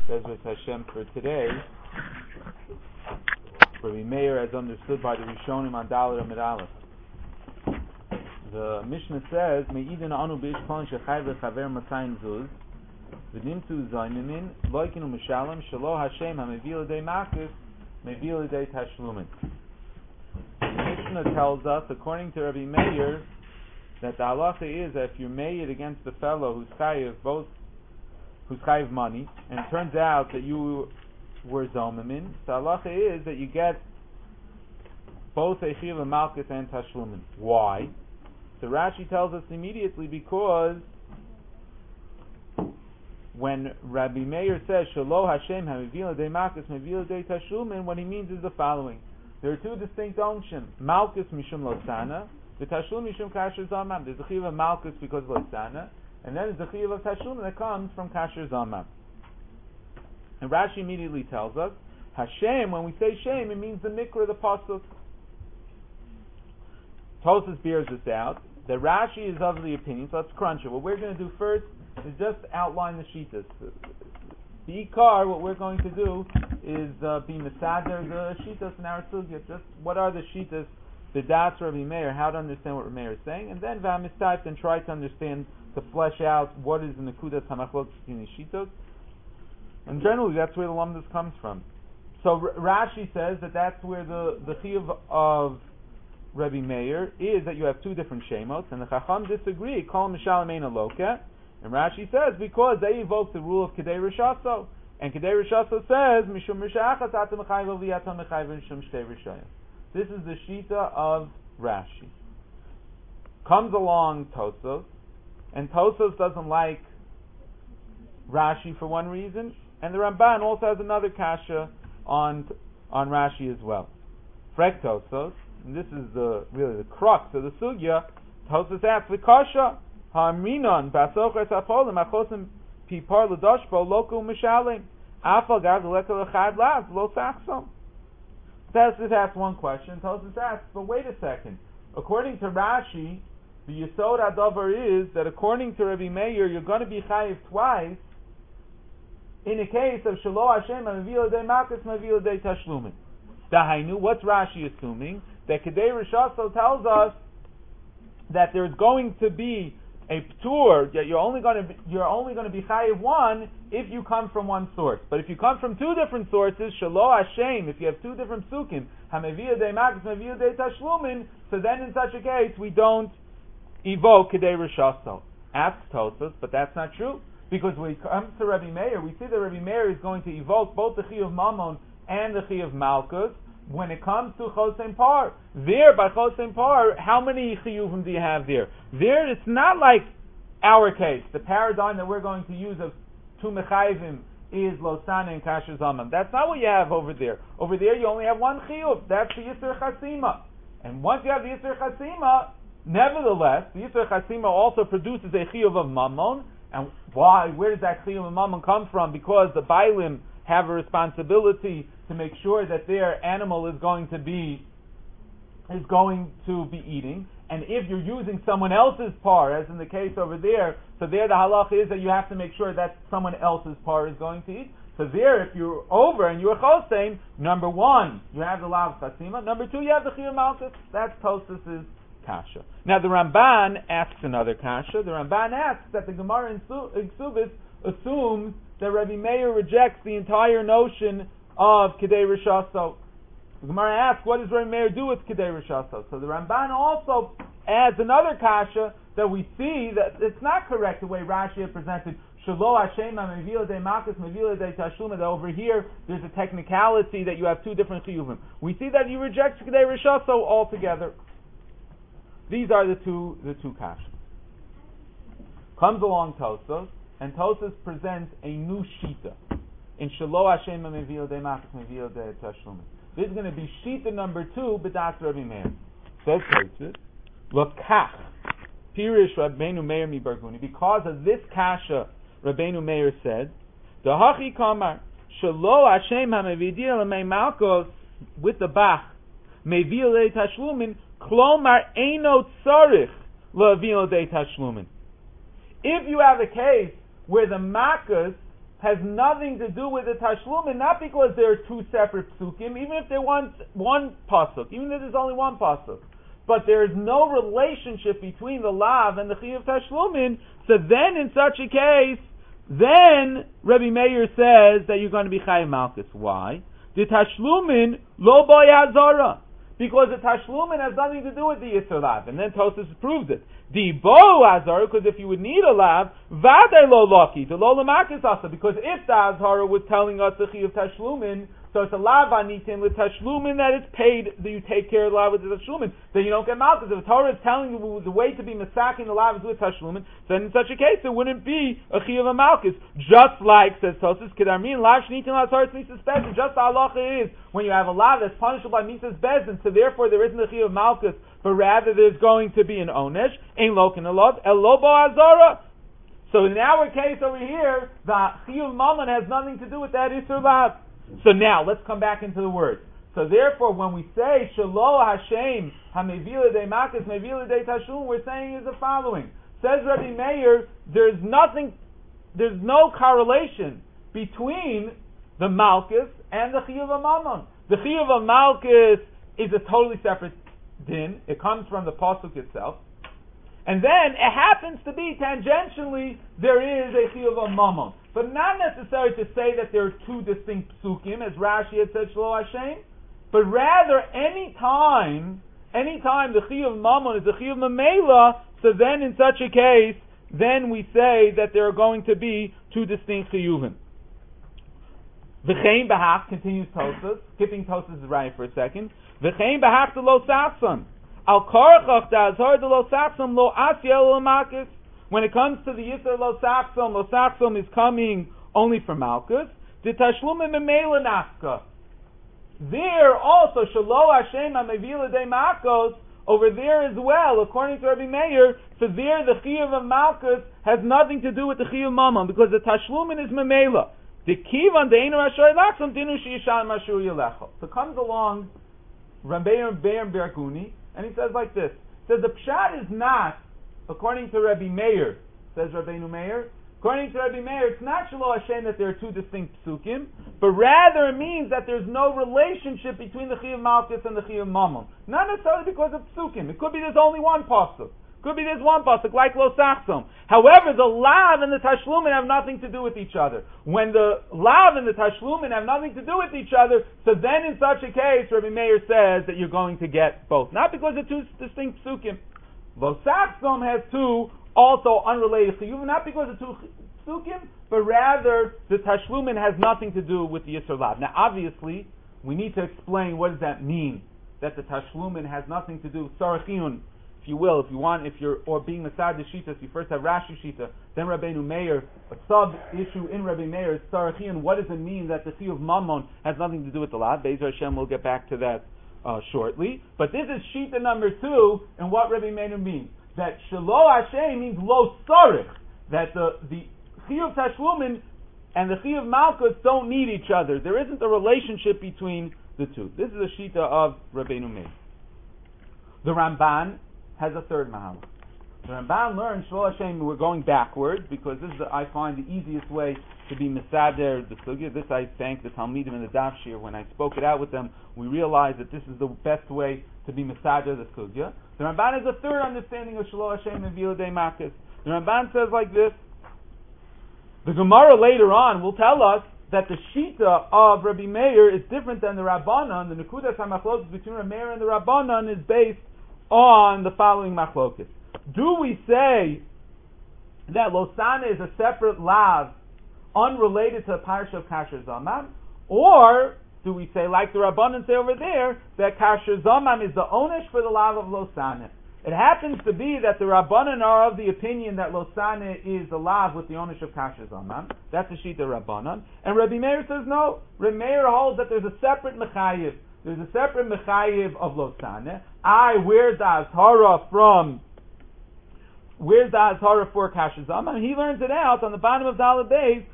Bezras Hashem for today. Rabbi Meir as understood by the Rishonim on Dalet Amid Aleph. The Mishnah says, Me'idin anu b'ish kolin shechayv lechaver matzayin zuz v'nimtu zaynimin loikinu mishalem shelo Hashem ha'mevil edei makif mevil edei tashlumin. The Mishnah tells us, according to Rabbi Meir, that the halacha is that if you're made against the fellow who's chayiv money, and it turns out that you were zomimin, the halacha is that you get both a chiv and malchus and tashlumin. Why? So Rashi tells us immediately, because when Rabbi Meir says Shelo Hashem ha'mevil edei malchus mevil edei tashlumin, what he means is the following: there are two distinct onchem. Malchus mishum losana, the tashlum mishum kasher zamam. There's a chiv of malchus because of losana, and then there's a chiv of tashlum that comes from kasher zamam. And Rashi immediately tells us Hashem. When we say Shem, it means the mikra, the pasuk. Tosas bears this out. The Rashi is of the opinion, so let's crunch it. What we're going to do first is just outline the shitas. The ikar, what we're going to do is be mesader the shitas in our sugya. Just what are the shitas, the das Rabbi Meir, how to understand what Rabbi Meir is saying, and then v'amistype, and try to understand, to flesh out what is the nekudas hamachlokes between the shitas. And generally, that's where the lamdas comes from. So Rashi says that that's where the chiyuv of Rabbi Meir is that you have two different shemot, and the Chacham disagree. Kol mishalem ein aloka, and Rashi says because they evoke the rule of Kedei Rishaso, and Kedei Rishaso says mishum rishachas atam mechayv v'yatam mechayv mishum shtei rishayim. This is the shita of Rashi. Comes along Tosos, and Tosos doesn't like Rashi for one reason, and the Ramban also has another kasha on Rashi as well. Frek Tosos. And this is really the crux of the sugya. Tosos asks the kasha ha'aminon basochas apolim achosim pipar l'doshbo loku mishalim afal gav l'ekal echad lav lo sachsom. Tosos asks one question. Tosos asks, but wait a second. According to Rashi, the yesod hadavar is that according to Rabbi Meir, you're going to be chayiv twice in a case of Shelo Hashem ha'mevil edei malchus mevil edei tashlumin. Dahainu, what's Rashi assuming? That Kedei Rishaso tells us that there's going to be a ptur, that you're only going to be chayiv one if you come from one source. But if you come from two different sources, Shelo Hashem, if you have two different psukim, ha'mevil edei malchus mevil edei tashlumin, so then in such a case we don't evoke Kedei Rishaso. Asks Tosos, but that's not true. Because when it comes to Rabbi Meir, we see that Rabbi Meir is going to evoke both the chiyuv mamon and the chiyuv malchus when it comes to chosem par. There, by chosem par, how many chiyuvim do you have there? There, it's not like our case. The paradigm that we're going to use of two mechayvim is losana and kasher zaman. That's not what you have over there. Over there, you only have one chiyuv. That's the yisur chasima. And once you have the yisur chasima, nevertheless, the yisur chasima also produces a chiyuv of mamon. And why? Where does that chiyuv of mamon come from? Because the bailim have a responsibility to make sure that their animal is going to be eating. And if you're using someone else's par, as in the case over there, so there the halacha is that you have to make sure that someone else's par is going to eat. So there, if you're over and you're chosein, number one, you have the lav chasima. Number two, you have the chiyuv malchus. That's Tosos's kasha. Now the Ramban asks another kasha. The Ramban asks that the Gemara in Ksubis assumes that Rabbi Meir rejects the entire notion of Kedei Rishaso. The Gemara asks, what does Rabbi Meir do with Kedei Rishaso? So the Ramban also adds another kasha that we see that it's not correct the way Rashi had presented Shelo Hashem ha'mevil edei malchus mevil edei tashlumin. That over here there's a technicality that you have two different chiyuvim. We see that you reject Kedei Rishaso altogether. These are the two kashas. Comes along Tosos, and Tosos presents a new shita in Shelo Hashem ha'mevil edei malchus mevil edei tashlumin. This is going to be shita number 2, b'das Rabbi Meir. Says Tosos, L'kach pirish Rabbeinu Meir mi Barguni. Because of this kasha, Rabbeinu Meir said, Dahachi kamar Shelo Hashem ha'mevil edei malchus with the bach mevil edei tashlumin. Klomar eino tzarich la'avil edei tashlumin. If you have a case where the makas has nothing to do with the Tashlumin, not because there are two separate psukim, even if they want one pasuk, even if there's only one pasuk. But there is no relationship between the lav and the chiyuv Tashlumin, so then in such a case, then Rabbi Meir says that you're going to be chayav malchus. Why? The Tashlumin lo boy hazara. Because the Tashlumin has nothing to do with the Yisr Lav. And then Tosas proves it. The Bo Hazara, because if you would need a Lav, Vadai lo Loki, the lo Lamakis Asa. Because if the Hazara was telling us the Chi of Tashlumin, so it's a Lav Anitim with Tashlumin that it's paid, that you take care of the Lav with the Tashlumin, then you don't get Malchus. If the Torah is telling you the way to be Masaking the Lav is with Tashlumin, then in such a case there wouldn't be a Chi of a Malchus. Just like, says Tosas, Kedarmin, Lav Shnitin Lazar Tznisas Bezin, just the halacha is, when you have a Lav that's punishable by Misas Bezin, so therefore there isn't a Chi of Malchus, but rather there's going to be an Onesh, Ein Lokin Elov, El Lobo Azara. So in our case over here, the Chiyuv Mammon has nothing to do with that Isur Lav. So now, let's come back into the words. So therefore, when we say, Shelo Hashem, HaMevila De Makis, Mevila De Tashum, we're saying is the following. Says Rabbi Meir, there's no correlation between the Malchus and the Chiyuv Mammon. The Chiyuv Malchus is a totally separate din. It comes from the Pasuk itself. And then, it happens to be, tangentially, there is a Chiyuv Mammon. But not necessary to say that there are two distinct psukim, as Rashi had said, Shelo Hashem, but rather any time the Chiyuv Mammon is the Chiyuv Mamela, so then in such a case, then we say that there are going to be two distinct Chiyuvim. V'chein b'hach, continues Tosas, skipping Tosas' right for a second, V'chein b'hach de lo sachsam, al korachach da azhar de lo sachsam lo asya lo makis. When it comes to the Yisr lo Saxum is coming only from Malchus. The Tashlumim Memela Nafka. There also, Shelo Hashem HaMevila De Makos, over there as well, according to Rabbi Meir, so there the Chiyuv of Malchus has nothing to do with the Chiyuv Mammon, because the Tashlumin is Memela. The Kivan Deinu Rashoy Laxum Dinu Shiyishan Mashur Yelecho. So comes along Rabbeinu Be'er Berguni, and he says like this. He says the Pshat is not, according to Rabbi Meir, says Rabbeinu Meir, according to Rabbi Meir, it's not Shelo Hashem that there are two distinct psukim, but rather it means that there's no relationship between the Chiyuv Malchus and the Chiyuv Mammon. Not necessarily because of psukim. It could be there's only one pasuk. Could be there's one pasuk, like Lo Sachsom. However, the Lav and the Tashlumin have nothing to do with each other. When the Lav and the Tashlumin have nothing to do with each other, so then in such a case, Rabbi Meir says that you're going to get both. Not because of two distinct psukim. Lo Sachsom has two also unrelated chiyuvim, not because of two psukim, but rather the Tashlumin has nothing to do with the Yisr Lav. Now, obviously, we need to explain what does that mean, that the Tashlumin has nothing to do, Sarachiyun, if you will, or being Masad Shitas, you first have Rashi Shita, then Rabbeinu Meir, a sub-issue in Rabbi Meir is Sarachiyun, what does it mean that the Chiyuv Mammon has nothing to do with the Lav? Be'ezer Hashem, we'll get back to that shortly. But this is Shita number 2, and what Rabbi Meir means. That Shelo Hashem means Lo Sarich, that the Chiyuv Tashlumin and the Chiyuv Malchus don't need each other. There isn't a relationship between the two. This is a Shita of Rabbeinu Meir. The Ramban has a third mahal. The Ramban learns Shelo Hashem, we're going backwards, because this is, I find, the easiest way to be Mesader the Sugya. This I thank the Talmidim and the Daf Shir. When I spoke it out with them, we realized that this is the best way to be Mesader the Sugya. The Ramban has a third understanding of Shelo Hashem and Vila De Makis. The Ramban says like this. The Gemara later on will tell us that the Shita of Rabbi Meir is different than the Rabbanan. The Nekudas HaMachlokas between Rabbi Meir and the Rabbanan is based on the following Machlokas. Do we say that Losana is a separate lav unrelated to the Parsha of Kasher Zamam? Or do we say, like the Rabbanan say over there, that Kasher Zamam is the onesh for the lav of Losana? It happens to be that the Rabbanan are of the opinion that Losana is the lav with the onesh of Kasher Zamam. That's the Shita Rabbanan. And Rabbi Meir says no. Rabbi Meir holds that there's a separate Mechayiv. There's a separate Mechayiv of Losana. Where's the Azhara from? Where's the Azhara for Kasher Zamam? He learns it out on the bottom of Daled Beis.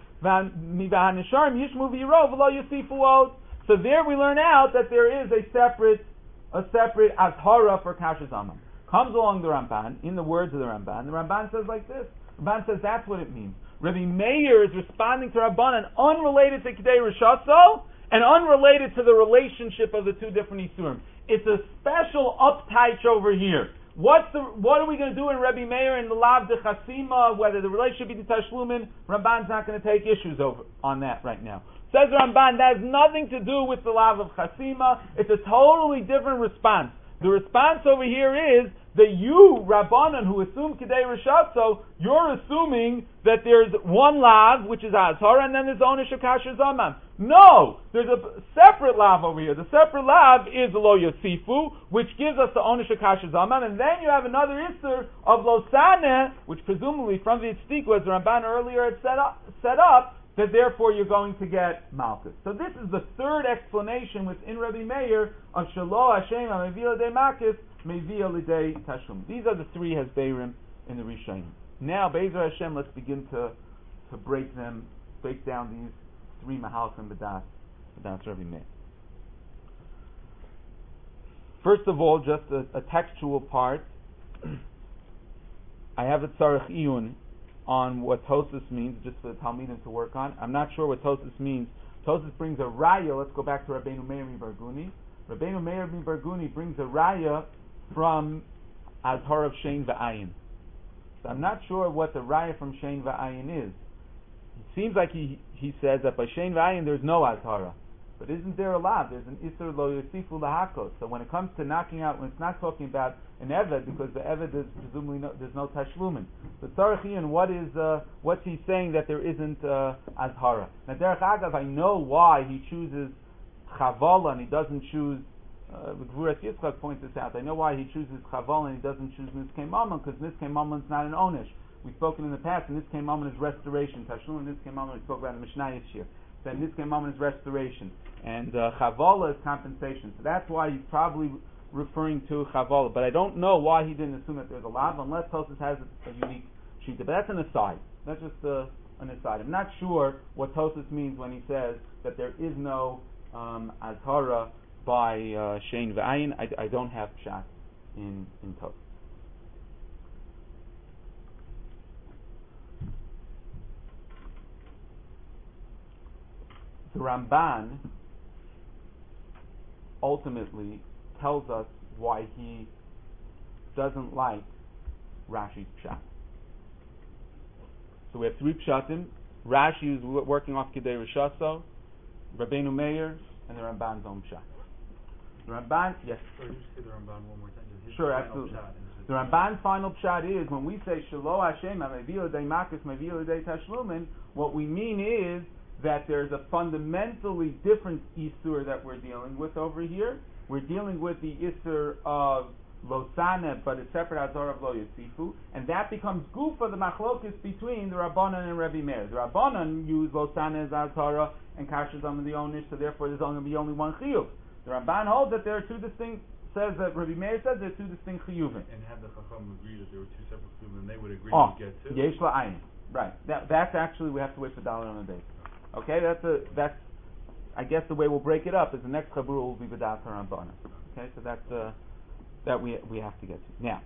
So there we learn out that there is a separate Azhara for Kasher Zamam. Comes along the Ramban, in the words of the Ramban says like this. Ramban says that's what it means. Rabbi Meir is responding to Rabbanan unrelated to Kedei Rishaso and unrelated to the relationship of the two different Isurim. It's a special uptight over here. What are we going to do in Rabbi Meir and the Lav de Chasima, whether the relationship between Tashlumin, Ramban's not going to take issues over on that right now. Says Ramban, that has nothing to do with the Lav of Chasima. It's a totally different response. The response over here is that you, Rabbanan, who assume Kedei Rishatzo, you're assuming that there's one Lav, which is Azhar, and then there's Onish Akasha Zaman. No! There's a separate Lav over here. The separate Lav is Lo Yosifu, which gives us the Onish Akasha Zaman, and then you have another Isser of Lo Saneh, which presumably from the Tztiku, as the Ramban earlier had set up, that therefore you're going to get Malchus. So this is the third explanation within Rabbi Meir of Shelo Hashem HaMevil L'dei Malchus Mevil L'dei Tashlum. These are the three Hezbeirim in the Rishonim. Now, Be'ezer Hashem, let's begin to break down these three Mahalchim B'das Rabbi Meir. First of all, just a textual part. I have a Tzarech Iyun on what Tosfos means, just for the Talmidim to work on. I'm not sure what Tosfos means. Tosfos brings a raya. Let's go back to Rabbeinu Meir Barguni. Rabbeinu Meir Barguni brings a raya from Azhar of Shein V'ayin. So I'm not sure what the raya from Shein V'ayin is. It seems like he says that by Shein V'ayin there's no Azhara. But isn't there a lot? There's an Isser Lo Yosifu Lahakos. So when it comes to knocking out, when it's not talking about an Eved, because the Eved is presumably there's no Tashlumin. But Tzarech Iyun, what's he saying that there isn't Azhara? Now Derech Agav, I know why he chooses Chavala and he doesn't choose, Gvuras Yitzchak points this out, I know why he chooses Chavala and he doesn't choose Niskei Mammon, because Niskei Mammon is not an Onish. We've spoken in the past, and Niskei Mammon is restoration. Tashlumin, Niskei Mammon, we spoke about in the Mishnah Yishir. Then Niskei Mammon is restoration. And Chavala is compensation. So that's why he's probably referring to Chavala. But I don't know why he didn't assume that there's a lav, unless Tosfos has a unique shita. But that's an aside. That's just an aside. I'm not sure what Tosfos means when he says that there is no Azhara by Shein V'ayin. I don't have pshat in Tosfos. The Ramban ultimately tells us why he doesn't like Rashi's pshat. So we have three pshatim. Rashi is working off Kedei Rishaso, Rabbeinu Meir, and the Ramban's own pshat. The Ramban, yes. Sorry, just say the Ramban one more time. Sure, absolutely. The Ramban's final pshat is when we say Shelo Hashem HaMevil L'dei Malchus Mevil L'dei Tashlumin, what we mean is that there's a fundamentally different Isur that we're dealing with over here. We're dealing with the Isur of Lo Saneh, but it's separate Azhar of Lo Yosifu, and that becomes goof for the machlokes between the Rabbanan and Rabbi Meir. The Rabbanan use Lo Saneh as Azhara and Kashas on the Onish, so therefore there's only going to be only one chiyuv. The Ramban holds that there are two distinct, says that Rabbi Meir says there are two distinct chiyuvim. And had the Chacham agreed that there were two separate chiyuvim, then they would agree to get two. Yesh la'ayin. Right. That's actually, we have to wait for Dalet on the day. Okay, that's I guess the way we'll break it up is the next Chabur will be B'das HaRambana. Okay, so that's that we have to get to. Now,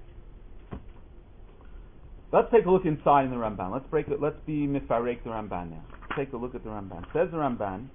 let's take a look inside in the Ramban. Let's break it. Let's be mifarek the Ramban now. Let's take a look at the Ramban. Says the Ramban,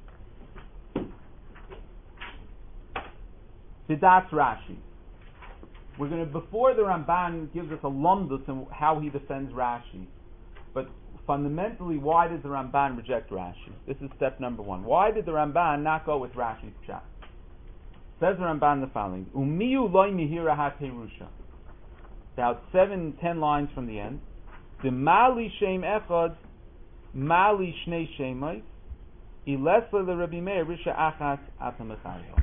B'das Rashi. We're going to, before the Ramban gives us a lumdus in how he defends Rashi, but fundamentally, why did the Ramban reject Rashi? This is step number one. Why did the Ramban not go with Rashi's pshat? Says the Ramban the following: Umiyu loy mihira ha-terusha. About 7-10 lines from the end. The mali shem echad, mali shnei shemais, ilesla leRabbi Meir risha achas atamechayel.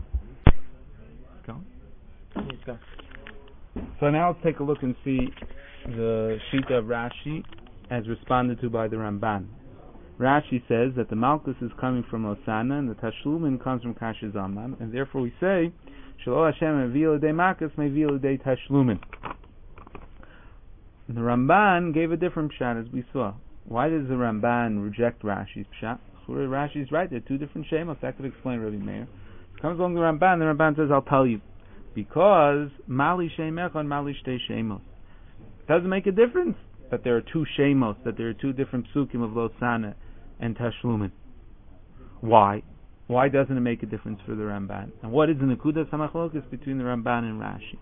Go. So now let's take a look and see the shita of Rashi as responded to by the Ramban. Rashi says that the Malchus is coming from Osana and the Tashlumin comes from Kashizaman, and therefore we say Shelo Hashem Mevil L'dei Malchus Mevil L'dei Tashlumin. The Ramban gave a different pshat, as we saw. Why does the Ramban reject Rashi's pshat? Rashi's right, there are two different shemos. That could explain Rabbi Meir. Comes along the Ramban says, I'll tell you. Because Mali Shem Echad, Mali Shtei Shemos. Doesn't make a difference. that there are two shemos, that there are two different psukim of Lo Sana and Tashlumin. Why? Why doesn't it make a difference for the Ramban? And what is the Nekudas HaMachlokas between the Ramban and Rashi?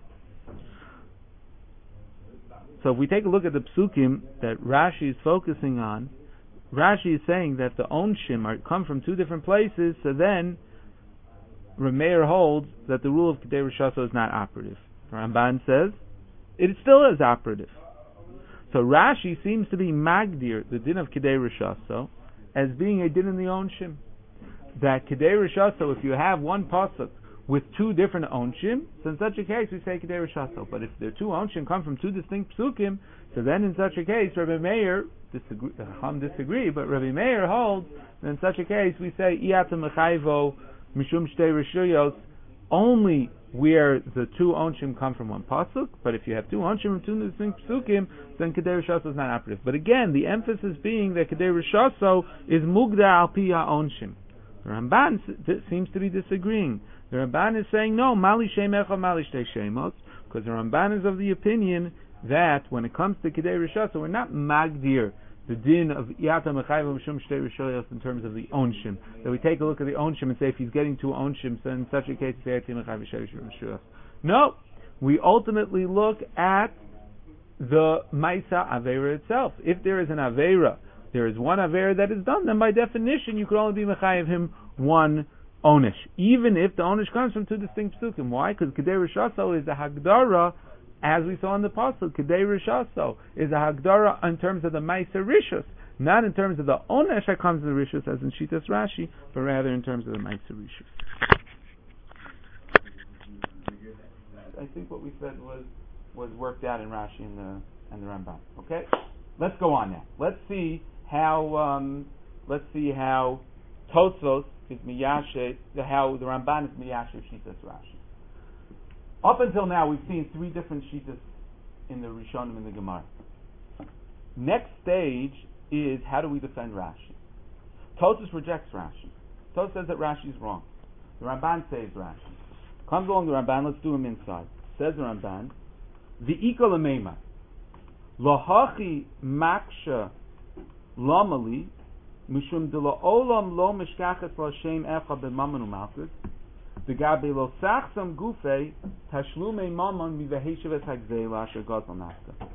So if we take a look at the psukim that Rashi is focusing on, Rashi is saying that the onshim come from two different places, so then Rameir holds that the rule of Kedei Rishaso is not operative. The Ramban says it still is operative. So Rashi seems to be magdir, the din of Kedei Rishaso, as being a din in the onshim. That Kedei Rishaso, if you have one pasuk with two different onshim, so in such a case we say Kedei Rishaso. But if the two onshim come from two distinct psukim, so then in such a case Rabbi Meir disagree, but Rabbi Meir holds that in such a case we say Iyata Mechayvo Mishum Shtei Rishuyos only where the two onshim come from one pasuk. But if you have two onshim from two distinct psukim, then Kedei Rishaso is not operative. But again, the emphasis being that Kedei Rishaso is Mugda Al Pi HaOnshim. The Ramban seems to be disagreeing. The Ramban is saying no, Mali Shem Echa Mali Shtei Shemos, because the Ramban is of the opinion that when it comes to Kedei Rishaso, we're not magdir the din of Iyata Mechayv Mishum Shtei Rishayos in terms of the onshim. That we take a look at the onshim and say if he's getting two onshim, so in such a case, Iyata Mechayv Shtei Rishayos. No, we ultimately look at the Maisa Aveira itself. If there is an Aveira, there is one Aveira that is done, then by definition you could only be Mechayev him one Onish, even if the Onish comes from two distinct psukim. Why? Because Kedei Rishaso is a Hagdara, as we saw in the Pasuk. Kedei Rishaso is a Hagdara in terms of the Ma'aser Rishus, not in terms of the Onesh that comes to the Rishus, as in Shitas Rashi, but rather in terms of the Ma'aser Rishus. I think what we said was worked out in Rashi and the Rambam. Okay, let's go on now. Let's see how Tosfos is miyashe, how the Ramban is miyashe Shitas Rashi. Up until now, we've seen three different Shitas in the Rishonim and the Gemara. Next stage is how do we defend Rashi? Tosfos rejects Rashi. Tosfos says that Rashi is wrong. The Ramban saves Rashi. Comes along the Ramban, let's do him inside. Says the Ramban, V'ika l'meima, Lohachi maksha Lomali, Mishum de Olam lo mishkachet l'Hashem echa b'mamon u'malchus, V'gabe lo sachsam gufei tashlumei mamon mivaheshevet hagzela asher gazal nafka.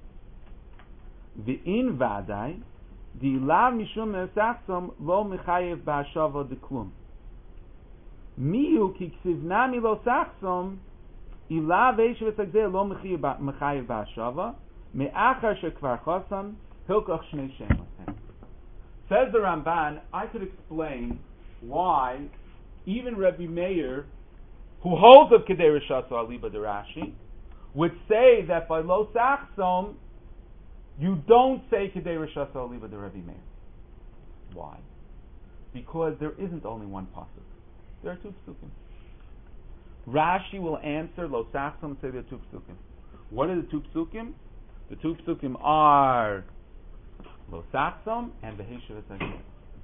V'in vadai, Di'lav mishum sachsam lo mechayev ba'ashava deklum. Miyu ki ksivnami lo sachsam, Ilav heshevet hagzela lo mechayev ba'ashava, me'achar shekvar chosam, hilkach shnei shemos. Says the Ramban, I could explain why even Rabbi Meir, who holds of Kedei Rishaso Aliba de Rashi, would say that by Lo Sachsom, you don't say Kedei Rishaso Aliba de Rabbi Meir. Why? Because there isn't only one pasuk. There are two psukim. Rashi will answer Lo Sachsom and say there are two psukim. What are the two psukim? The two psukim are Lo Sachsom and Beheshevet Hagzela.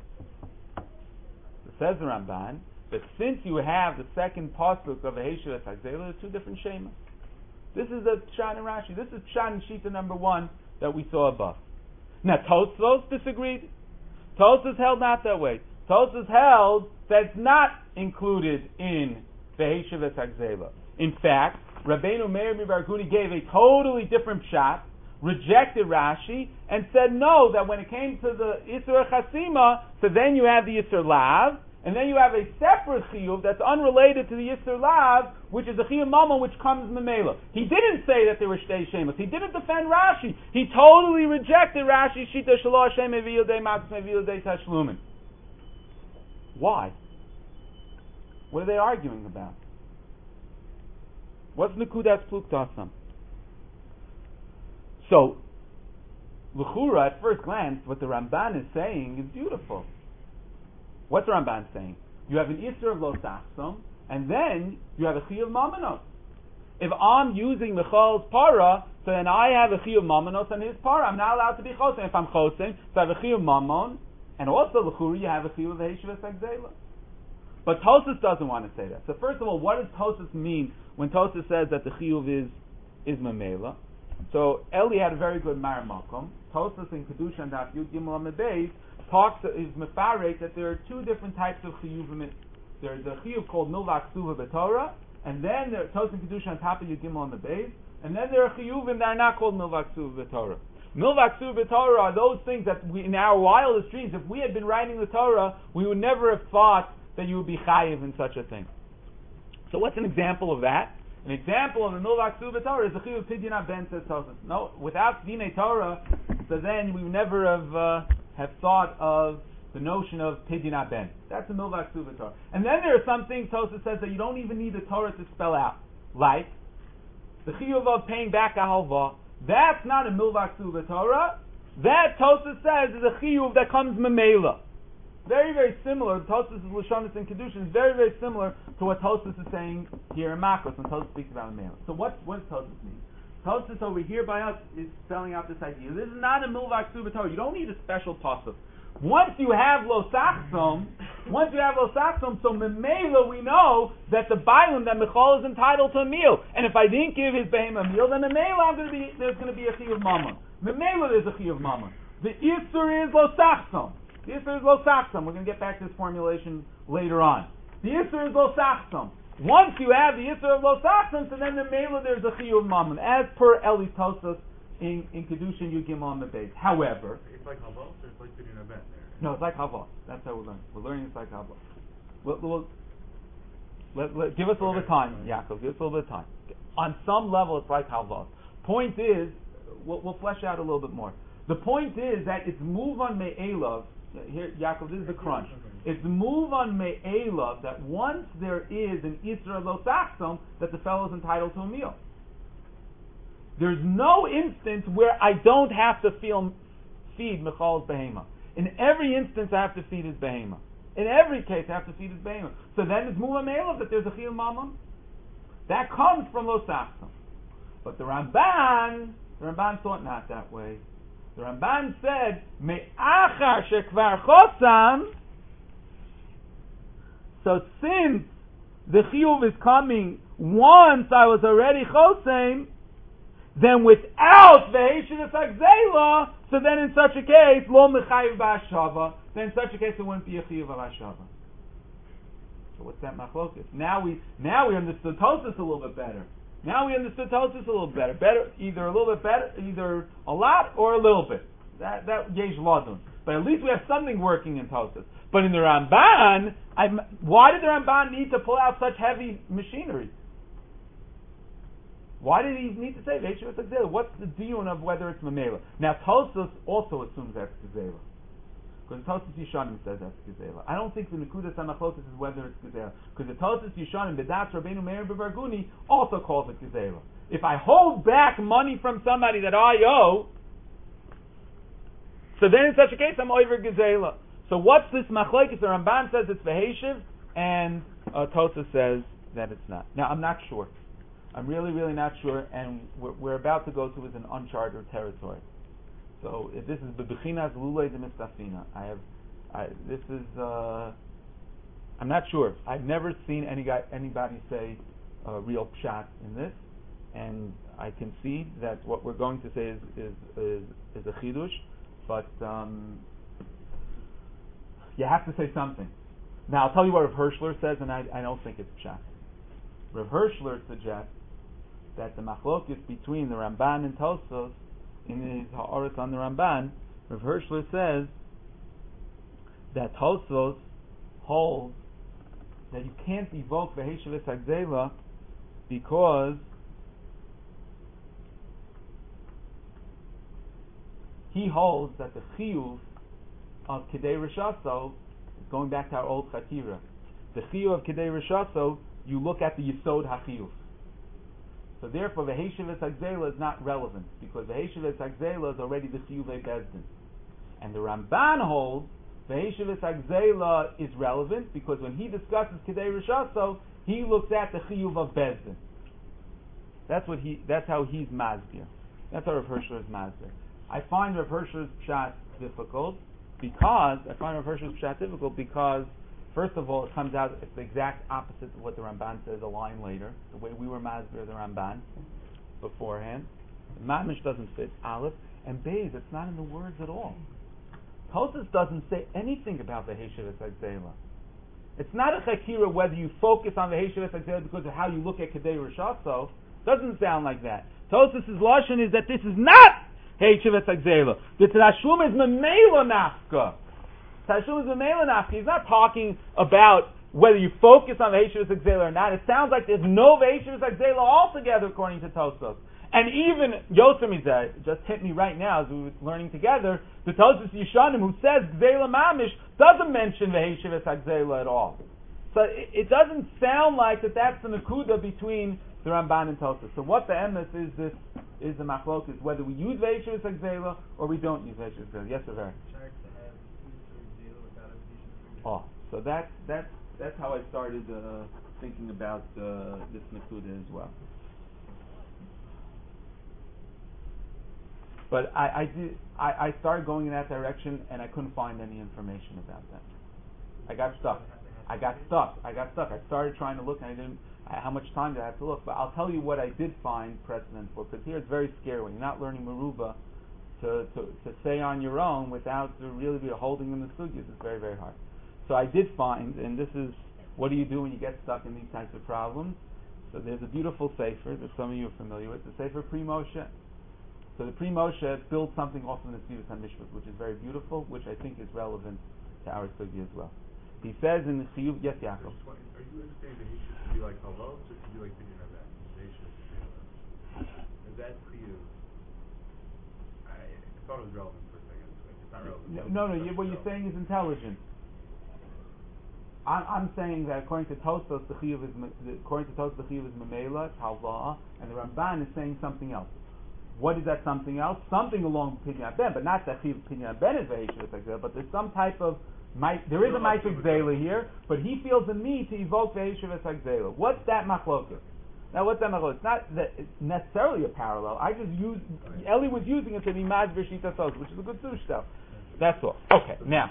Says the Ramban that since you have the second pasuk of Beheshevet Hagzela, there are two different shemas. This is the Pshat in Rashi. This is Pshat in Shita number 1 that we saw above. Now Tosfos disagreed. Tosfos held not that way. Tosfos held that it's not included in Beheshevet Hagzela. In fact, Rabbeinu Meir Mibarguni gave a totally different Pshat, rejected Rashi, and said no, that when it came to the Isur Chasima, so then you have the Isur Lav, and then you have a separate Chiyuv that's unrelated to the Isur Lav, which is the Chiyuv Mamon, which comes Memela. He didn't say that there were Shtei Shemus. He didn't defend Rashi. He totally rejected Rashi, Shita Shalosh Shem Eviyodei Max Eviyodei Tashlumin. Why? What are they arguing about? What's Nekudas Pluktasam? So, L'chura, at first glance, what the Ramban is saying is beautiful. What's the Ramban saying? You have an Isser of Lo Sachsom, and then you have a Chiyuv Mamanos. If I'm using Michal's para, so then I have a Chiyuv Mamanos on his para. I'm not allowed to be Chosen. If I'm Chosen, so I have a Chiyuv Mamon, and also L'chura, you have a Chiyuv Heshevet Hagzela. But Tosfos doesn't want to say that. So first of all, what does Tosfos mean when Tosfos says that the Chiyuv is Memela? So Eli had a very good Maramakum. Tosas in Kedusha and Daf Yud Gimel Amud Beis is mefarek that there are two different types of chiyuvim. There's a chiyuv called milvak suva b'Torah, and then there Tosas in Kedusha on top of Yud Gimel Amud Beis, and then there are chiyuvim that are not called milvak suva b'Torah. Milvak suva b'Torah are those things that we, in our wildest dreams, if we had been writing the Torah, we would never have thought that you would be chayiv in such a thing. So what's an example of that? An example of the milvak suva b'Torah is the chiyuv pidyon ben, says Tosas. No, without dinei Torah, so then we would never have thought of the notion of pidyon ben. That's a milvak suva b'Torah. And then there are some things Tosas says that you don't even need the Torah to spell out, like the chiyuv of paying back a halva. That's not a milvak suva b'Torah. That Tosas says is a chiyuv that comes memela. Very, very similar. Tosas' Lashonis and Kedushin is very, very similar to what Tosas is saying here in Makos when Tosas speaks about memela. So what does Tosas mean? Tosas over here by us is spelling out this idea. This is not a milvak suva b'Torah. You don't need a special pasuk. Once you have lo sachsom, so memela we know that the Bailam, that Michal is entitled to a meal. And if I didn't give his behemoth a meal, then memela there's going to be a chiyuv mammon. Memela there's a chiyuv mammon. The Isser is lo sachsom. The Isser is lo sachsom. We're going to get back to this formulation later on. The Isser is lo sachsom. Once you have the Isser of lo sachsom, so then the Mela there's a chiyuv mammon, as per Eli Tosas in Kedushin Yud Gimel Amud Beis. However, it's like Havos, or it's like pidyon ben there. No, it's like Havos. That's how we're learning. We're learning it's like Havos. Give us a little bit of time, Yaakov. Give us a little bit of time. On some level, it's like Havos. Point is, we'll flesh out a little bit more. The point is that it's move on me'elav. Here, Yaakov, this is the crunch. It's move on me'elav that once there is an Isra lo sachsom, that the fellow is entitled to a meal. There's no instance where I don't have to feed Michal's behema. In every instance, I have to feed his behema. In every case, I have to feed his behema. So then it's move on me'elav that there's a chiyuv mammon. That comes from lo sachsom. But the Ramban thought not that way. The Ramban said, Me'achar shekvar chosam, so since the chiyuv is coming once I was already chosem, then without the Heishivas Agzela, so then in such a case, lo mechayiv ba'ashava, then in such a case it wouldn't be a chiyuv of ashava. So what's that machlokas? Now we understood Tosas a little bit better. Better, either a little bit better, either a lot or a little bit. That yesh ladun. But at least we have something working in Tosas. But in the Ramban, why did the Ramban need to pull out such heavy machinery? Why did he need to say Veishuvas Agzela? What's the dion of whether it's Mamela? Now Tosas also assumes that's Gezela. Because the Tosas Yishanim says that's Gezela. I don't think the Nekudas HaMachlokas is whether it's Gezela. Because the Tosas Yishanim, B'das Rabbeinu Meir B'Barguni, also calls it Gezela. If I hold back money from somebody that I owe, so then in such a case I'm over Gezela. So what's this Machlokes? The Ramban says it's V'Heishiv, and Tosas says that it's not. Now I'm not sure. I'm really, really not sure, and we're about to go to is an uncharted territory. So if this is bebechinas lulei de mistafina, I'm not sure. I've never seen anybody say a real pshat in this, and I can see that what we're going to say is a chidush, but you have to say something. Now I'll tell you what Rav Hirschler says, and I don't think it's pshat. Rav Hirschler suggests that the machlokes between the Ramban and Tosos in his Ha'aretz on the Ramban, Rav Hirschler says that Tosos holds that you can't evoke V'Heishivas Agzela because he holds that the chiyuv of Kedei Rishaso, going back to our old Chatira, the chiyuv of Kedei Rishaso, you look at the Yisod HaChiyuv. So therefore, V'Heishivas Agzela is not relevant, because V'Heishivas Agzela is already the Chiyuvei Bezdin. And the Ramban holds V'Heishivas Agzela is relevant, because when he discusses Kedei Rishaso, he looks at the Chiyuv of Bezdin. That's how he's Mazdir. That's how Rav Hirschler is Mazdir. I find Rav Hirschler's pshat difficult, because first of all, it comes out, it's the exact opposite of what the Ramban says a line later, the way we were Masber the Ramban beforehand. Mamish doesn't fit. Aleph and Beis, it's not in the words at all. Tosfos doesn't say anything about the Heshivat Agzela. It's not a chakira whether you focus on the Heshivat Agzela because of how you look at Kedei Rishaso. Doesn't sound like that. Tosfos' lashon is that this is not Heshivat Agzela. The Tashum is Memela Nafka. Tashum is Memela Nafka. He's not talking about whether you focus on the Heshivat Agzela or not. It sounds like there's no Heshivat Agzela altogether according to Tosfos. And even Yosemite just hit me right now as we were learning together. The Tosfos Yishanim, who says Gzela Mamish, doesn't mention the Heshivat Agzela at all. So it doesn't sound like that's the Nakuda between the Ramban and Tosfos. So what the emes is the machlokus, whether we use the Heshivat Agzela or we don't use the Heshivat Agzela. Yes, sir. Oh, so that's how I started thinking about this Nakuda as well. But I started going in that direction and I couldn't find any information about that. I got stuck. I started trying to look and I didn't. How much time did I have to look? But I'll tell you what I did find precedent for, because here it's very scary when you're not learning Meruba to say on your own without really be holding in the sugyas. It's very, very hard. So I did find, and this is what do you do when you get stuck in these types of problems? So there's a beautiful sefer that some of you are familiar with, the sefer Pri Moshe. So the Pri Moshe built something off of the Nesivos HaMishpat, which is very beautiful, which I think is relevant to our sugya as well. He says in the Chiyuv, yes, Yaakov. Are you understanding that he should be like Halos, or should be like Binyan Abed? Is that Chiyuv? I thought it was relevant for a second. It's not relevant. No. What you're saying is intelligent. I'm saying that according to Tosfos, the Chiyuv is Memela, Talva, and the Ramban is saying something else. What is that something else? Something along Pinyan Ben, but not that Pinyan Ben is Veheshivat Agzela, but there's some type of there is a Ma'aseh Gzela here, but he feels the need to evoke Veheshivat Agzela. What's that machlokas? Now, what's that machlokas? It's not that it's necessarily a parallel. I just Eli was using it to be Mad V'Shita Tos, which is a good sush stuff. That's all. Okay, now.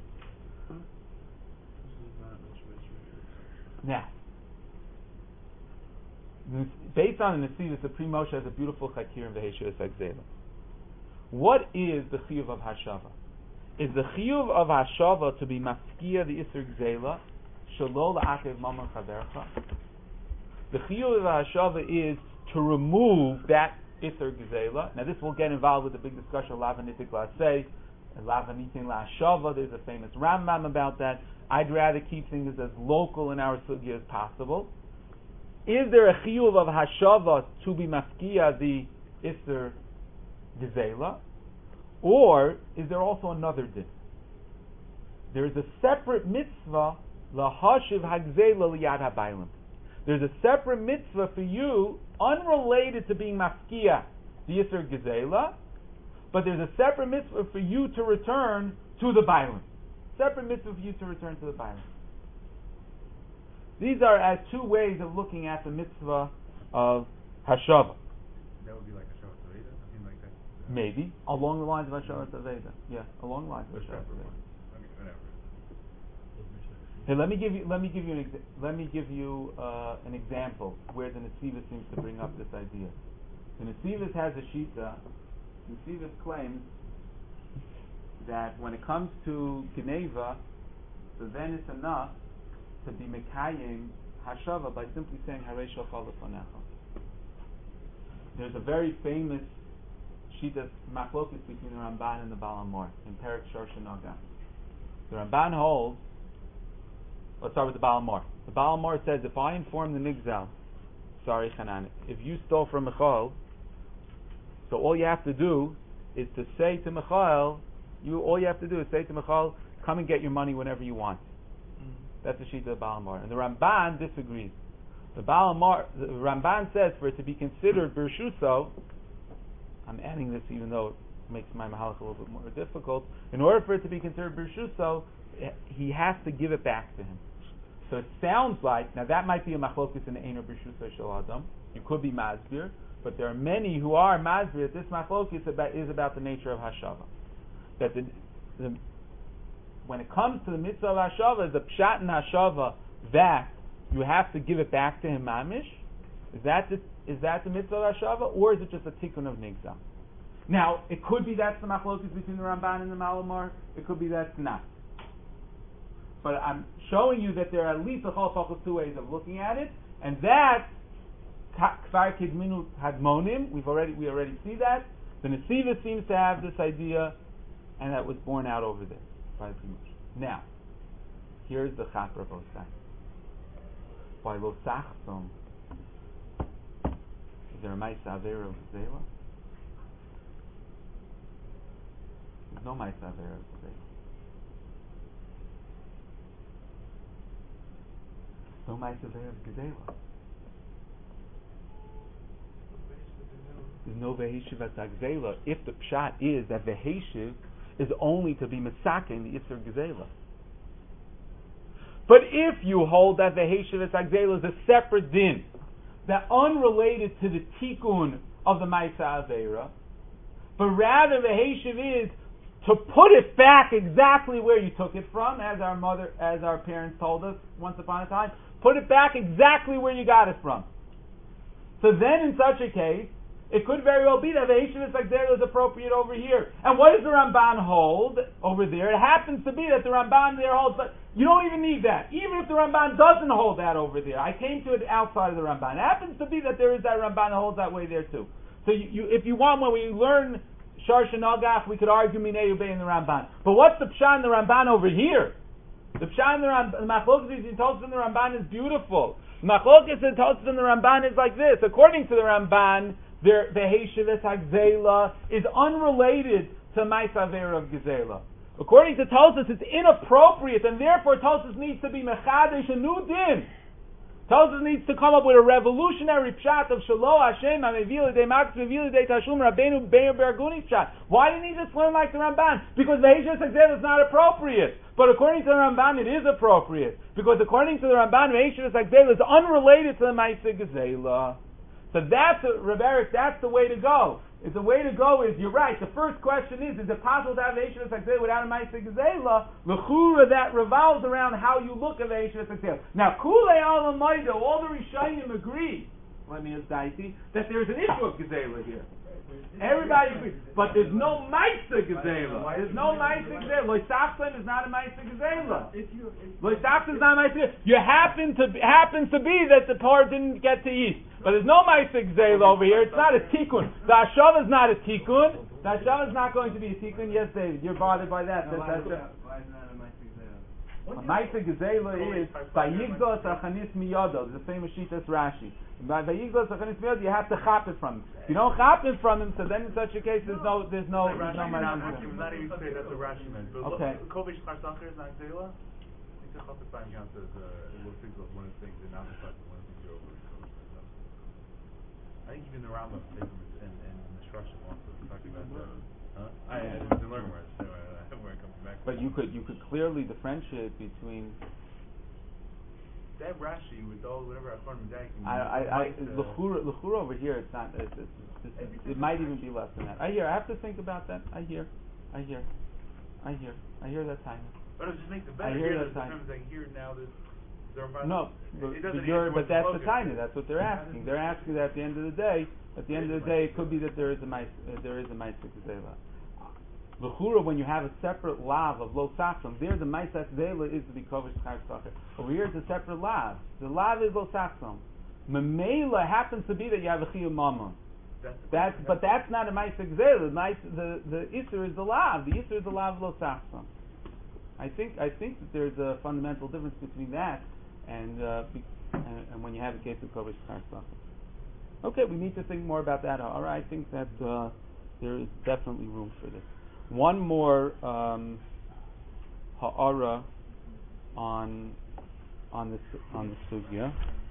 Based on the Nesivos, the Pri Moshe has a beautiful chakir in the Heshivat Agzela. What is the chiyuv of hashava? Is the chiyuv of hashava to be mafkia the Isser Gzela, shelo la'akev mamon chavercha? The chiyuv of hashava is to remove that Isser Gzela. Now this will get involved with the big discussion of lavanitik la'aseh, and lavanitin la'ashava. There's a famous Rambam about that. I'd rather keep things as local in our sugya as possible. Is there a chiyuv of hashava to be mafkia the Isser Gzela? Or is there also another din? There is a separate mitzvah, lahashiv hagzela liyad habaylim. There's a separate mitzvah for you, unrelated to being mafkia the Isser Gzela, but there's a separate mitzvah for you to return to the baylim. Separate mitzvah for you to return to the baylim. These are as two ways of looking at the mitzvah of hashava. That would be like Hashava Taveda? Something like that? Maybe along the lines of Hashava Taveda. Yeah, along the lines of Hashava Taveda. Okay, whatever. Hey, let me give you an example where the Nesivos seems to bring up this idea. The Nesivos has a shita. Nesivos claims that when it comes to Geneva, so then it's enough to be mekayim hashava by simply saying Harei Shachal Lefanecha. There's a very famous shita machlokus between the Ramban and the Baal HaMor in Perek Shor Shenoga. The Ramban holds. Let's start with the Baal HaMor. The Baal HaMor says, if I inform the Nigzal, sorry Hanan, if you stole from Michal, so all you have to do is to say to Michal, all you have to do is say to Michal, come and get your money whenever you want. That's the sheet of the Baal HaMor. And the Ramban disagrees. The Ramban says for it to be considered Birshuso, I'm adding this even though it makes my mahalach a little bit more difficult, in order for it to be considered Birshuso, he has to give it back to him. So it sounds like, now that might be a machlokus in the Einer Birshuso Shel Adam, you could be Masbir, but there are many who are Masbir that this machlokus is about the nature of Hashava. That when it comes to the mitzvah of Hashava, the pshat in Hashava that you have to give it back to him mamish, Is that the mitzvah hashava, or is it just a tikkun of nigza? Now, it could be that's the machlokes between the Ramban and the Malamar. It could be that's not. But I'm showing you that there are at least a whole two ways of looking at it, and that kfar kidminu hadmonim. We already see that. The Nesiva seems to have this idea, and that was borne out over there by the Pirush. Now, here's the chapra bosai. Why lo sachsom? Is there a ma'isa avera of zela? There's no ma'isa avera of zela. No ma'isa avera of zela. There's no veheshiv at gzela. If the pshat is that veheshiv is only to be misaka in the Isser Gezela. But if you hold that veheshiv at gzela is a separate din, that unrelated to the tikkun of the ma'isa avera, but rather veheshiv is to put it back exactly where you took it from, as our parents told us once upon a time, put it back exactly where you got it from. So then in such a case, it could very well be that the Heshiv is appropriate over here. And what does the Ramban hold over there? It happens to be that the Ramban there holds, but you don't even need that. Even if the Ramban doesn't hold that over there. I came to it outside of the Ramban. It happens to be that there is that Ramban that holds that way there too. So if you want, when we learn Shar Shanagach, we could argue Minei Ubei in the Ramban. But what's the Pshat in the Ramban over here? The Pshat in the Ramban, the Machlokes in Tosfos in the Ramban is beautiful. The Machlokes in Tosfos in the Ramban is like this. According to the Ramban, the Heshiv Hagzela is unrelated to Ma'isa Avera of Gezela. According to Tosfos, it's inappropriate, and therefore Tosfos needs to be Mechadesh, a new din. Tosfos needs to come up with a revolutionary pshat of Shalo Hashem Amevili De Max Mevili De Tashum Rabbeinu Beir Berguni pshat. Why didn't he just learn like the Ramban? Because the Heshiv Hagzela is not appropriate. But according to the Ramban, it is appropriate. Because according to the Ramban, the Heshiv Hagzela is unrelated to the Ma'isa Gezela. So that's the way to go. The way to go is, you're right, the first question is it possible to have the Heshiv Hagzela without a Ma'isa Gezela? L'chura, that revolves around how you look at the Heshiv Hagzela. Now, Kulei Alam Maida, all the Rishonim agree, let me ask Daiti, that there's an issue of Gezela here. Everybody agrees. But there's no Ma'isa Gezela. There's no Ma'isa Gezela. Lo Sachsan is not a Ma'isa Gezela. Lo Sachsan is not a Ma'isa Gezela. You happens to be that the poor didn't get to eat. But there's no Ma'isa Gezela over here. It's not a tikkun. The Hashava is not a tikkun. The Hashava is not going to be a tikkun. Yes, David, you're bothered by that. Why is it not a Ma'isa Gezela? A Ma'isa Gezela is by Yigdal Sachanis Miyado. The same as Shitas Rashi. By Yigdal Sachanis Miyado, you have to chap it from him. If you don't chap it from him, so then in such a case, there's no Ma'isa Gezela. Not even say that's a Rashi meant. Okay. Kovish Charsachar is not Gezela. It's a chapter time counts as one of the things that now the one of the things you're over. I think even the Rambam and the Shrash also talking about that. I didn't learn where I come back. But you could clearly differentiate between that Rashi with all whatever Achronim Daik. L'chura over here, it's not. It might even be less than that. I have to think about that. I hear that time. But it just makes it better. I hear that time. I hear now that. No, but that's the tiny. That's what they're asking. They're asking that at the end of the day. It could be that there is a Ma'isa Gezela. L'chura, when you have a separate lav of lo sachson, there the Ma'isa Gezela is to be kovish chayv sacher. Over here it's a separate lav. The lav is lo sachson. Memela happens to be that you have a chiyuv mamon. But that's not a Ma'isa Gezela. The Isser is the lav. The Isser is the lav lo sachson. I think that there's a fundamental difference between that and when you have a case of kovish chayv. Okay, we need to think more about that. All right, I think that there is definitely room for this. One more ha'ara on the sugya.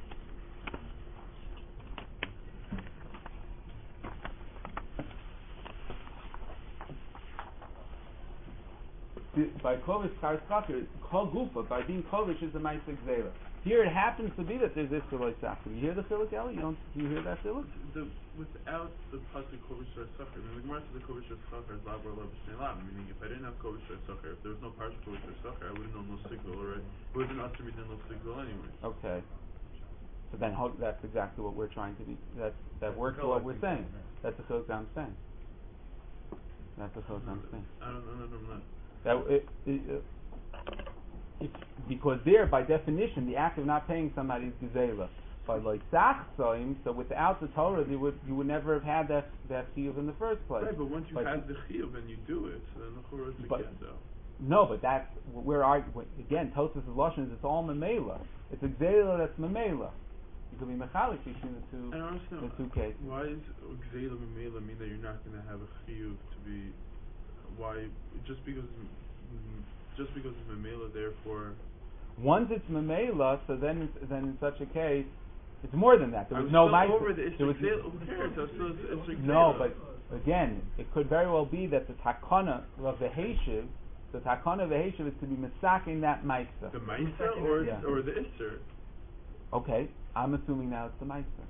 By kovish karskacher, kol gufa, by being kovish is the Ma'isa Gezela. Here it happens to be that there's this Chiloi Sachar. You hear the Chiluk, Eli? Do you hear that Chiluk? Without the pasuk kovish Sachar, I mean, the Gemara says the kovish Sachar is lav or lav shnei lav. Meaning, if I didn't have kovish Sachar, if there was no parsha kovish Sachar, I would have known no signal, or it would have been usher me to no signal anyway. Okay. So then that's exactly what we're trying to be. That works for what we're saying. That's the chiluk I'm saying. That's the chiluk I'm saying. I don't know from that. Because there, by definition, the act of not paying somebody is gezela. But like sachsoim, so without the Torah, you would never have had that chiyuv in the first place. Right, but once you have the chiyuv and you do it, so then the churah is again though. No, but that's where again Tosfos' lashon is it's all memela. It's a gezela that's memela. You could be mechalik between the two. I don't understand. The two cases. Why is gezela memela mean that you're not going to have a chiyuv to be? Why just because it's memela, therefore. Once it's memela, so then in such a case, it's more than that. There was no ma'aser. Over the who cares? No, but again, it could very well be that the takana of the heishiv, is to be misaking that ma'aser. The ma'aser or the isser? Okay, I'm assuming now it's the ma'aser.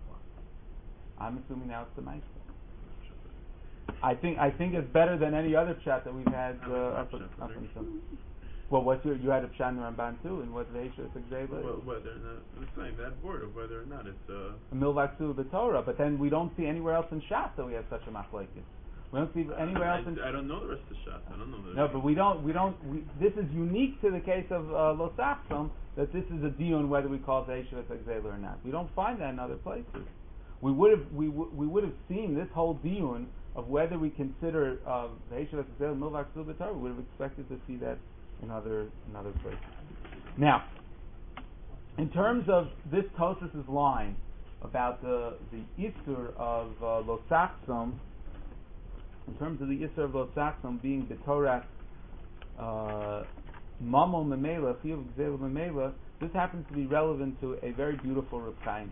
I think it's better than any other chat that we've had up until. Well, you had a pshat in the Ramban too, and what the Heisha is example? Well, whether or not it's saying that word of whether or not it's a milvaksu the Torah, but then we don't see anywhere else in Shas that we have such a machlekes. We don't see anywhere else in. I don't know the rest of Shas. I don't know the. No, but we don't. This is unique to the case of Lo Sachsom, that this is a dion whether we call it the Heisha Exela or not. We don't find that in other places. We would have seen this whole dion of whether we consider the Heisha Exela milvaksu the Torah. We would have expected to see that in other places. Now, in terms of this Tosfos' line about the Isur of Lo Sachsom, in terms of the Isur of Lo Sachsom being the Torah Mamol Memela, Chiyuv Gzeil Memela, this happens to be relevant to a very beautiful Reb Chaim.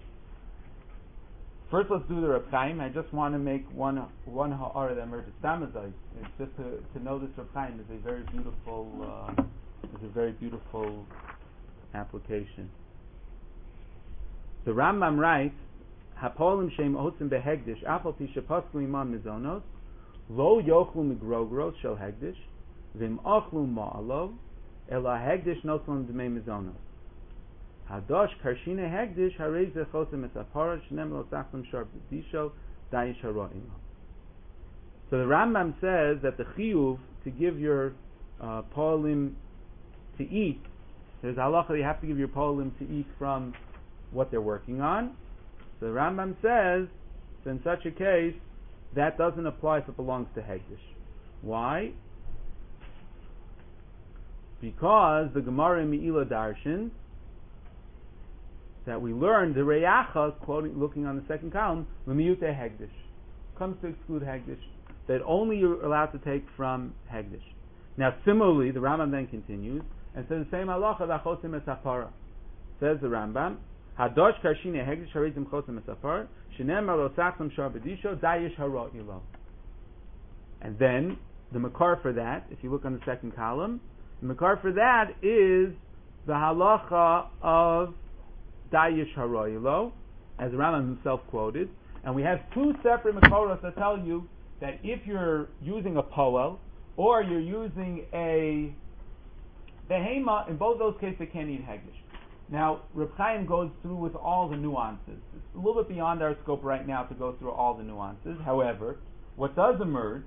First, let's do the Reb Chaim. I just want to make one ha'ara that emerges. Samazai. It's just to know this Reb Chaim is a very beautiful application. The Rambam writes, "Hapolim shem otzim behegdish, afal pi shepasku imam mizonos, lo yochlu migrogros shel hegdish, vim ochlu ma'alov, ela hegdish noslon d'mei mizonos. Hadosh karshine hegdish harei zechosim et apara shnem lo sachlim shar b'disho dayish haroim." So the Rambam says that the chiyuv to give your polim to eat, there's halacha you have to give your polim to eat from what they're working on. So the Rambam says, so in such a case, that doesn't apply if it belongs to hegdish. Why? Because the Gemara in Me'ila Darshan that we learned, the Reyacha, quoting, looking on the second column, L'miyute hegdish, comes to exclude hegdish, that only you're allowed to take from hegdish. Now, similarly, the Rambam then continues and says the same halacha v'achosim es hapara. Says the Rambam, Hadosh karshine hegdish harizim chosim es hapara, shenemar lo sachlim shar b'disho dayish haro ilo. And then the makar for that, if you look on the second column, the makar for that is the halacha of dayish haro ilo, as the Rambam himself quoted, and we have two separate makaros that tell you that if you're using a poel or you're using a behema, in both those cases they can't eat hegdish. Now, Reb Chaim goes through with all the nuances. It's a little bit beyond our scope right now to go through all the nuances. However, what does emerge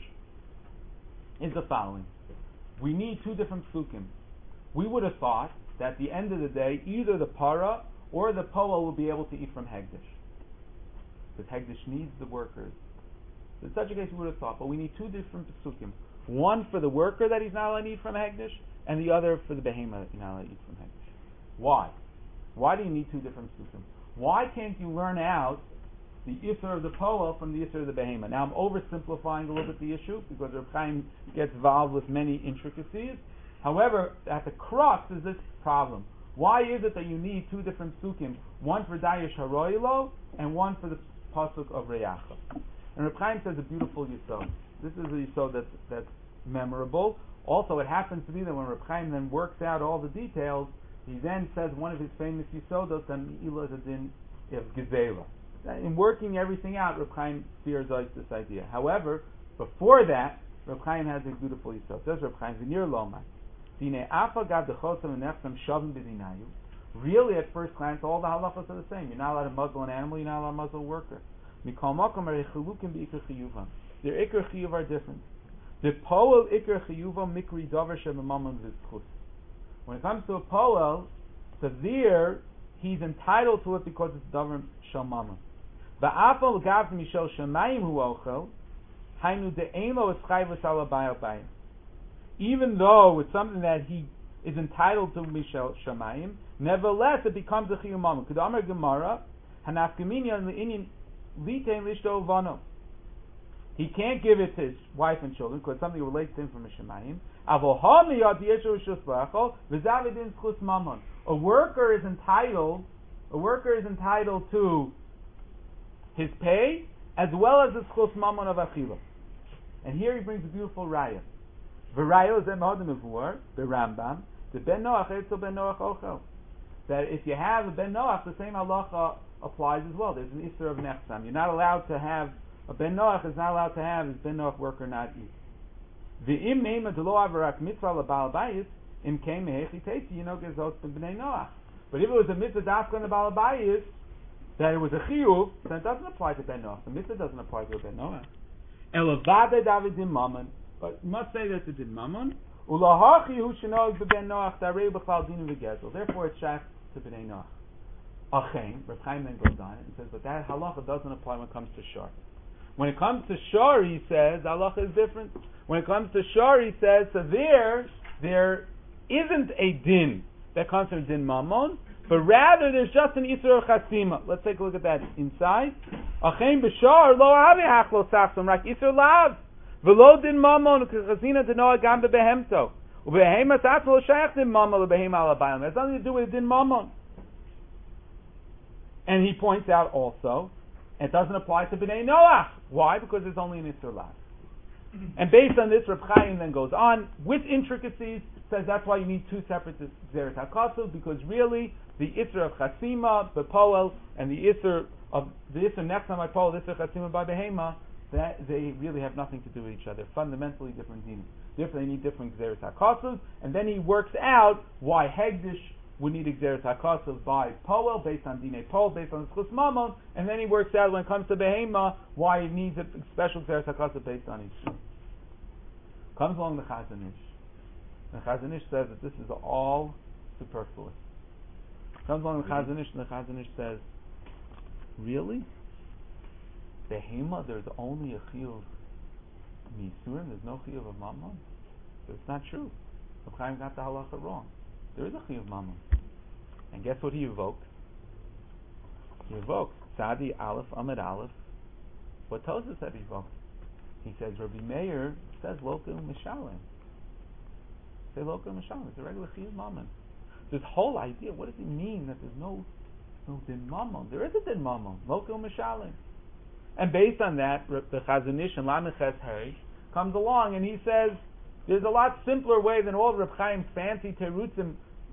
is the following. We need two different psukim. We would have thought that at the end of the day, either the para or the poel will be able to eat from hegdish. Because hegdish needs the workers. So in such a case we would have thought, but we need two different psukim. One for the worker that he's not allowed to eat from hegdish, and the other for the behema that you're not allowed to eat from hegdish. Why? Why do you need two different psukim? Why can't you learn out the isser of the poel from the isser of the behema? Now I'm oversimplifying a little bit the issue because Reb Chaim gets involved with many intricacies. However, at the crux is this problem. Why is it that you need two different psukim? One for dayish haroilo and one for the pasuk of reyacha. And Reb Chaim says a beautiful yisod. This is a yisod that's memorable. Also, it happens to be that when Reb Chaim then works out all the details, he then says one of his famous yisodos that Me'ila is a din of gezela. In working everything out, Reb Chaim fears out this idea. However, before that, Reb Chaim has a beautiful yisod. Says Reb Chaim, "V'nir lomai, dine afa gav dechosam v'nefsam shavim b'dinayu, Really, at first glance, all the halachas are the same. You're not allowed to muzzle an animal, you're not allowed to muzzle a worker. Mikol makom are chilukim beikar chiyuvam. Their ikar chiyuv are different. The poel ikar chiyuvam mikri davar shemamam v'zchus. When it comes to a poel, severe, he's entitled to it because it's davar shamamam. Ba'afal gav mishel shemayim hu ochel, hainu de'eno es chayvus ala bayabayim. Even though it's something that he is entitled to mishel shemayim, nevertheless it becomes a chiyuv mamam. Kedamar Gemara, hanafkaminian le'inyin litein lishto vano. He can't give it to his wife and children because it's something that relates to him from a shemayim. A worker is entitled to his pay as well as the schus mamon of achila. And here he brings a beautiful raya. V'raya is the Rambam, the ben Noach etzel ben Noach ochel. That if you have a ben Noach, the same halacha applies as well. There's an issur of nechsam. You're not allowed to have a ben Noach is not allowed to have his ben Noach worker not eat. V'im neima delo avarak mitzvah lebal bayis im kein mehechi teitzi yino gezot b'nei Noach. But if it was a mitzvah dafka on the bal bayis, that it was a chiyuv, then it doesn't apply to ben Noach. The mitzvah doesn't apply to a ben Noach. Elavade David din mammon, but you must say that it's a din mammon. Ulahachi hu shenog b'ben Noach darei b'chal dinu v'gezel. Therefore, it's shach to b'nei Noach. Achein, Reb Chaim then goes on and says, but that halacha doesn't apply when it comes to shar. When it comes to shar, he says, halacha is different. When it comes to shar, he says, severe, there isn't a din that comes from din mammon, but rather there's just an isur chasima. Let's take a look at that inside. Achein b'shar lo avi hachlo sachsom rak isur lav v'lo din mammon k'chazina denoa gam b'behemto u'behema tzatz lo shayach din mammon u'behema alabayim. It has nothing to do with din mammon. And he points out also, it doesn't apply to b'nei Noach. Why? Because there's only an isur lav. And based on this, Reb Chaim then goes on with intricacies, says that's why you need two separate Zeres HaKosov, because really the Isser of Chasima, the Poel, and the Isser next time I Poel, the Isser Chasima by Behema, that they really have nothing to do with each other. Fundamentally different dinim. Therefore they need different Zeres HaKosov, and then he works out why Hegdish would need Zeres HaKosov by Poel, based on Dinei Poel, based on Schus Mammon, and then he works out when it comes to Behema, why he needs a special Zeres HaKosov based on each. Comes along the Chazon Ish. The Chazon Ish says that this is all superfluous. Comes along the Chazon Ish, and the Chazon Ish says, really? Behema, there's only a chiyuv misurim, there's no chiyuv of mammon? So it's not true. Reb Chaim got the halacha wrong. There is a chiyuv mammon. And guess what he evokes? He evokes Sadi Aleph Amid Aleph. What Tosfos that he evokes? He says Rabbi Meir says Lokel Mishalim. Say Lokel Mishalim. It's a regular chiyuv mammon. This whole idea, what does it mean that there's no din mammon? There is a din mammon. Lokel Mishalim. And based on that, the Chazon Ish and Lameches Hari comes along and he says there's a lot simpler way than all of Reb Chaim's fancy terutzim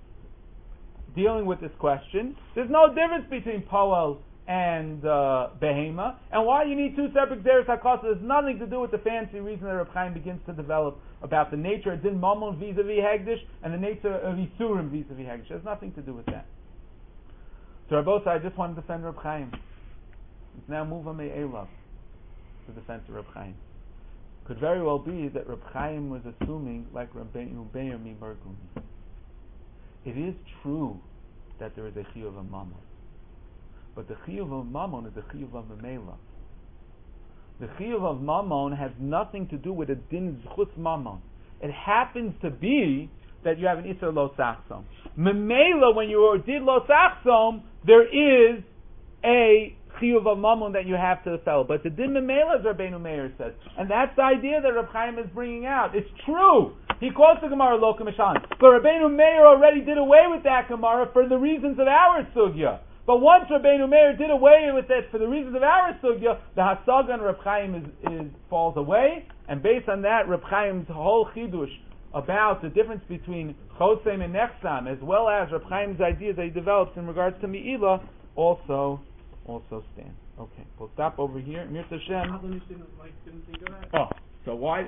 dealing with this question. There's no difference between Poel and Behema, and why you need two separate Zeres HaKosov has nothing to do with the fancy reason that Reb Chaim begins to develop about the nature of din mammon vis-a-vis Hegdish and the nature of Isurim vis-a-vis Hegdish. It has nothing to do with that. So Rabosai, I just want to defend Reb Chaim. Let's now move on Me'elav to defend Reb Chaim. Could very well be that Reb Chaim was assuming like Rabbeinu Meir Mimergumi. It is true that there is a chiyuv of mammon, but the chiyuv of mammon is the chiyuv of Me'elav. The chiyuv of mammon has nothing to do with a din zchus mammon. It happens to be that you have an isur lo sachsom. Memela, when you did lo sachsom, there is a chiyuv of mammon that you have to the fellow. But the din memela, as Rabbeinu Meir says, and that's the idea that Reb Chaim is bringing out. It's true. He quotes the Gemara Loka Mishalim, but Rabbeinu Meir already did away with that Gemara for the reasons of our sugya. But once Rabbeinu Meir did away with it for the reasons of our sugya, the hasaga on Reb Chaim falls away, and based on that, Reb Chaim's whole chidush about the difference between chosem and nechsam, as well as Reb Chaim's ideas that he develops in regards to Me'ilah, also stand. Okay, we'll stop over here. Mir Hashem. How come you didn't think of that? Oh, so why?